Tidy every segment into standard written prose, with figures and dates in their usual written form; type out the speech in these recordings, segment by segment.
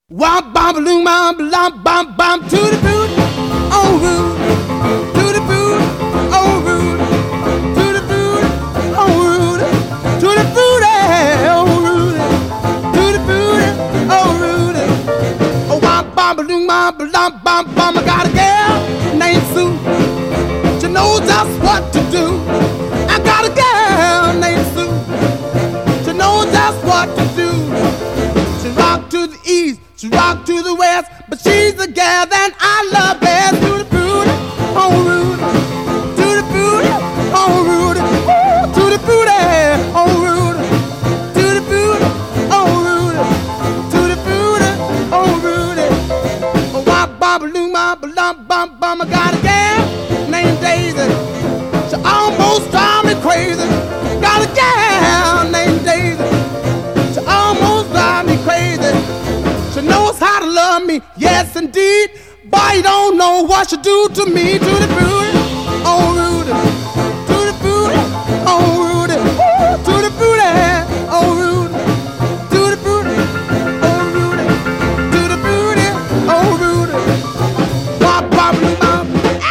Wop bam balloon bam blam bam bam to the boot, oh Rudy, to the boot, oh Rudy, to the boot, oh Rudy, to the boot, oh Rudy, to the boot, oh Rudy. Oh wop bam balloon bam blam bam bam. I got a girl named Sue. She knows just what to do. I got a girl named Sue. She knows just what to do. She rock to the east. She rock to the west, but she's the gal that I love best. To the booty, oh Rudy, to the booty, oh Rudy, to the booty, oh Rudy, to the booty, oh Rudy, to the booty, oh Rudy. Oh wop bam balloon bam bam bam bam. I got a gal named Daisy. She almost drive me crazy. Got a gal named Daisy. She almost drive me crazy. She knows how to love me, yes indeed. Boy, you don't know what she do to me. To the booty, oh Rudy, to the booty, oh Rudy, to the booty, oh Rudy, to the booty, oh Rudy, to the booty, oh Rudy. Wop wop wop.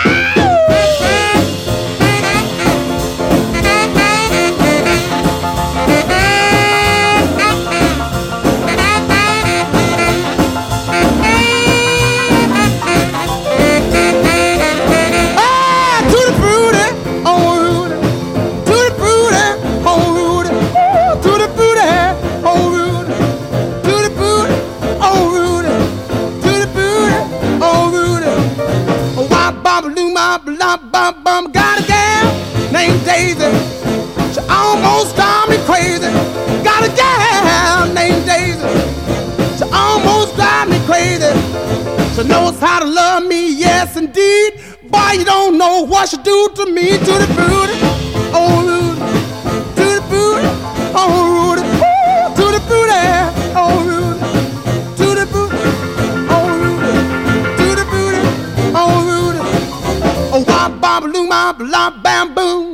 Bum, bum, got a gal named Daisy. She almost drive me crazy. Got a gal named Daisy. She almost drive me crazy. She knows how to love me, yes indeed. Boy, you don't know what she do to me. To the booty, oh Rudy, to the booty, oh Rudy, to the booty, oh Rudy, to the booty, oh Rudy, to the booty, oh Rudy. Oh, wop, bam, balloon, bam, bam, boom.